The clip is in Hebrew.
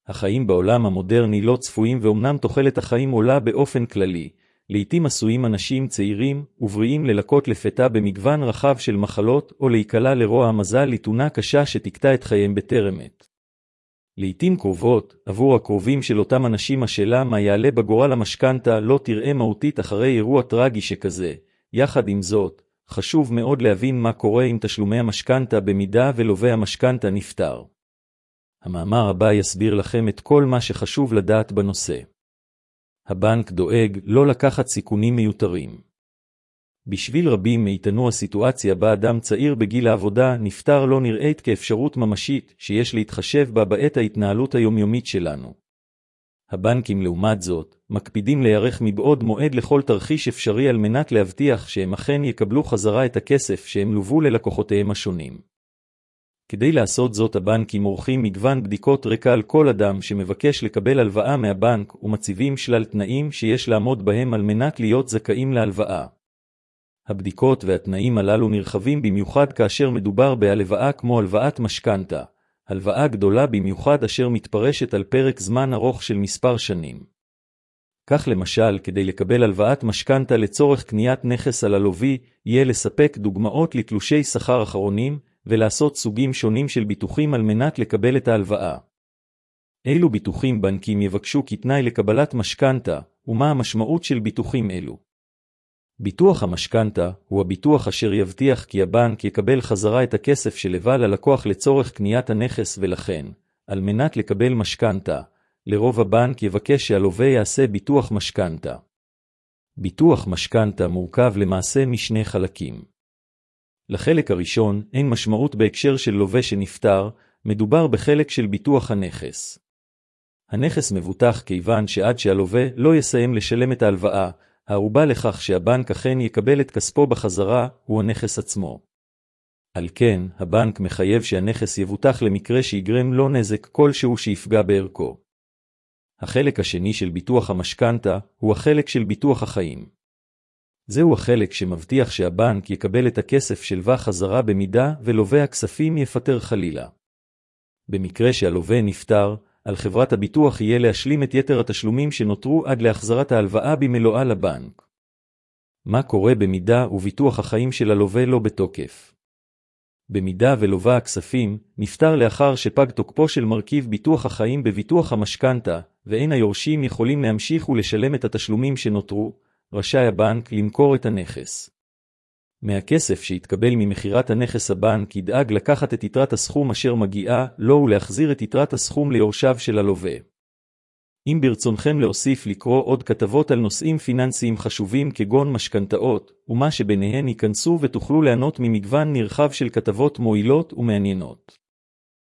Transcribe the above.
החיים בעולם המודרני לא צפויים ואומנם תוחלת החיים עולה באופן כללי. לעתים עשויים אנשים צעירים ובריאים ללקות לפתע במגוון רחב של מחלות או להיקלע לרוע המזל לתאונה קשה שתקטע את חייהם בטרם עת. לעתים קרובות, עבור הקרובים של אותם אנשים השאלה מה יעלה בגורל המשכנתה לא תראה מהותית אחרי אירוע טרגי שכזה. יחד עם זאת, חשוב מאוד להבין מה קורה עם תשלומי המשכנתה במידה ולווה המשכנתה נפטר. המאמר הבא יסביר לכם את כל מה שחשוב לדעת בנושא. הבנק דואג לא לקחת סיכונים מיותרים. בשביל רבים מאיתנו הסיטואציה בה אדם צעיר בגיל העבודה נפטר לא נראית כאפשרות ממשית שיש להתחשב בה בעת ההתנהלות היומיומית שלנו. הבנקים לעומת זאת, מקפידים להיערך מבעוד מועד לכל תרחיש אפשרי על מנת להבטיח שהם אכן יקבלו חזרה את הכסף שהם לוו ללקוחותיהם השונים. כדי לעשות זאת הבנקים עורכים מגוון בדיקות רקע על כל אדם שמבקש לקבל הלוואה מהבנק ומציבים שלל תנאים שיש לעמוד בהם על מנת להיות זכאים להלוואה. הבדיקות והתנאים הללו נרחבים במיוחד כאשר מדובר בהלוואה כמו הלוואת משכנתה, הלוואה גדולה במיוחד אשר מתפרשת על פרק זמן ארוך של מספר שנים. כך למשל, כדי לקבל הלוואת משכנתה לצורך קניית נכס על הלווה, יהיה לספק דוגמאות לתלושי שכר אחרונים, ולעשות סוגים שונים של ביטוחים על מנת לקבל את ההלוואה. אילו ביטוחים בנקים יבקשו כתנאי לקבלת משכנתה, ומה המשמעות של ביטוחים אלו? ביטוח המשכנתה הוא הביטוח אשר יבטיח כי הבנק יקבל חזרה את הכסף שלווה ללקוח לצורך קניית הנכס ולכן, על מנת לקבל משכנתה, לרוב הבנק יבקש שהלווה יעשה ביטוח משכנתה. ביטוח משכנתה מורכב למעשה משני חלקים. לחלק הראשון אין משמעות בהקשר של לווה שנפטר, מדובר בחלק של ביטוח הנכס. הנכס מבוטח כיוון שעד שהלווה לא יסיים לשלם את ההלוואה, הערובה לכך שהבנק אכן יקבל את כספו בחזרה הוא הנכס עצמו. על כן, הבנק מחייב שהנכס יבוטח למקרה שיגרם לו נזק כלשהו שיפגע בערכו. החלק השני של ביטוח המשכנתה הוא החלק של ביטוח החיים. זהו החלק שמבטיח שהבנק יקבל את הכסף שלווה חזרה במידה ולווה הכספים יפטר חלילה. במקרה שהלווה נפטר, על חברת הביטוח יהיה להשלים את יתר התשלומים שנותרו עד להחזרת ההלוואה במלואה לבנק. מה קורה במידה וביטוח החיים של הלווה לא בתוקף? במידה ולווה הכספים, נפטר לאחר שפג תוקפו של מרכיב ביטוח החיים בביטוח המשכנתה, ואין היורשים יכולים להמשיך ולשלם את התשלומים שנותרו, רשאי הבנק למכור את הנכס. מהכסף שהתקבל ממחירת הנכס הבנק ידאג לקחת את יתרת הסכום אשר מגיעה לו ולהחזיר את יתרת הסכום ליורשיו של הלווה. אם ברצונכם להוסיף לקרוא עוד כתבות על נושאים פיננסיים חשובים כגון משכנתאות, ומה שביניהן ייכנסו ותוכלו ליהנות ממגוון נרחב של כתבות מועילות ומעניינות.